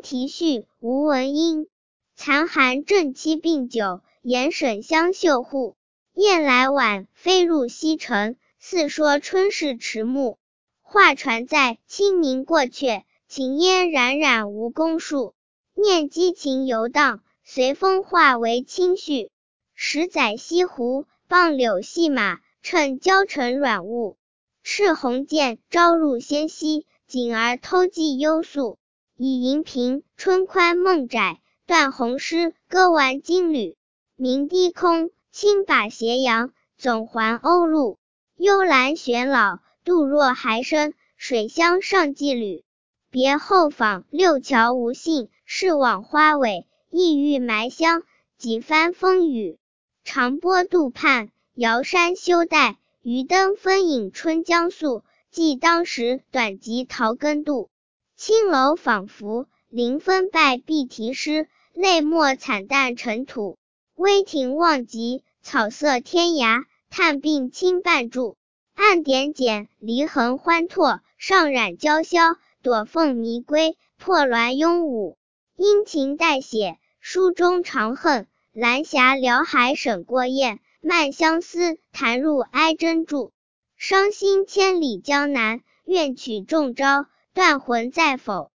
经题序，无文音。残寒正期病久，言沈香秀户。雁来晚，飞入西城。似说春事迟暮。话传在，清明过却，晴烟冉冉无宫树。念激情游荡，随风化为清绪。十载西湖，傍柳戏马，趁交城软物。赤红剑，朝入仙溪，锦儿偷寄幽宿。倚银屏，春宽梦窄，断鸿诗，歌完金缕。鸣低空，轻把斜阳，总还鸥鹭。幽兰玄老，杜若还生，水乡上寄旅。别后访，六桥无信，是往花尾。意欲埋香，几番风雨。长波渡畔，遥山休带。渔灯分影春江宿，记当时，短及桃根渡。青楼仿佛，临风败碧题诗，泪墨惨淡尘土。微庭望极，草色天涯，探病轻半柱。暗点点，离痕欢拓，上染娇绡，朵凤迷归，破鸾拥舞。殷勤代写，书中长恨，蓝霞辽海沈过雁，漫相思，弹入哀真注。伤心千里江南，愿取中朝，断魂在否？